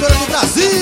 brasileira do Brasil.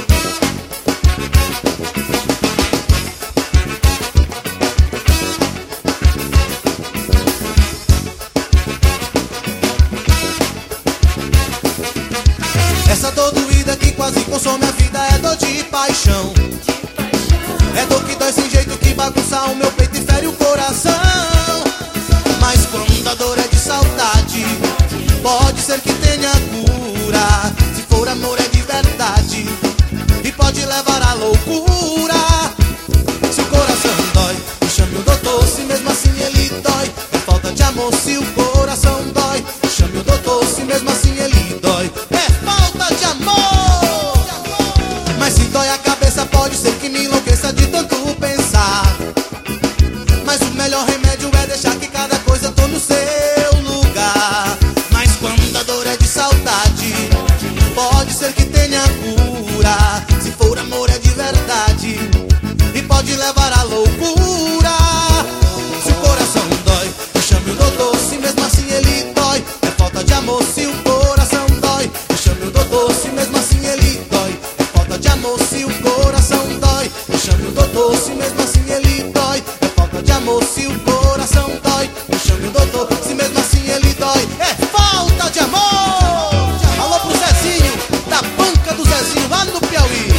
Essa dor doída que quase consome a vida é dor de paixão. É dor que dói sem jeito, que bagunça o meu peito e fere o coração. Mas quando a dor é de saudade, pode ser que tenha cura. Se for amor é de verdade e pode levar à loucura. Se o coração dói, chame o doutor, se mesmo assim ele dói. É falta de amor se o coração dói. Chame o doutor, se mesmo assim ele dói. É falta de amor. Mas se dói a cabeça, pode ser que me enlouqueça de tanto pensar. Mas o melhor remédio é deixar que cada coisa tô no seu lugar. Mas quando a dor é de saudade, pode ser que tenha cura. Se for amor é de verdade e pode levar à loucura. Se o coração dói, chame o doutor, se mesmo assim ele dói. É falta de amor se o coração dói. Chame o doutor, se mesmo assim ele dói. É falta de amor se o coração dói. Chame o doutor, se mesmo assim ele dói. É falta de amor se o coração dói. Chame o doutor, se mesmo assim ele dói. É falta de amor. Alô pro Zezinho, da banca do Zezinho, lá no Piauí.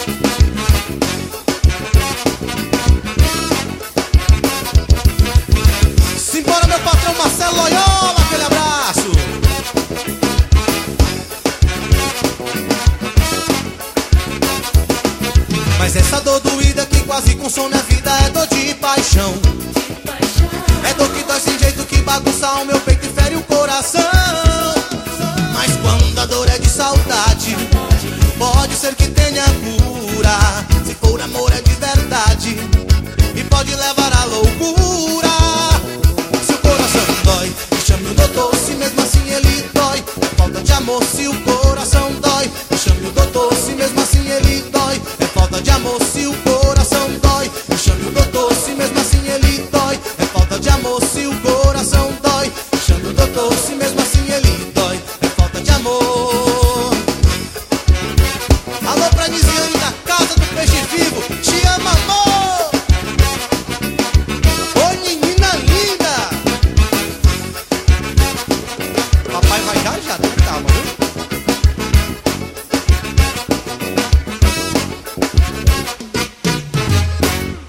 Simbora, meu patrão Marcelo Loyola, aquele abraço. Mas essa dor doída que quase consome a vida é dor de paixão. É dor que dói sem jeito, que bagunça o meu peito e fere o coração. Mas quando a dor é de saudade, pode ser que tenha cura. Se for amor é de verdade e pode levar à loucura. Se o coração dói, chame o doutor, se mesmo assim ele dói. É falta de amor se o coração dói. Chame o doutor, se mesmo assim ele dói. É falta de amor se o coração dói. Chame o doutor, se mesmo assim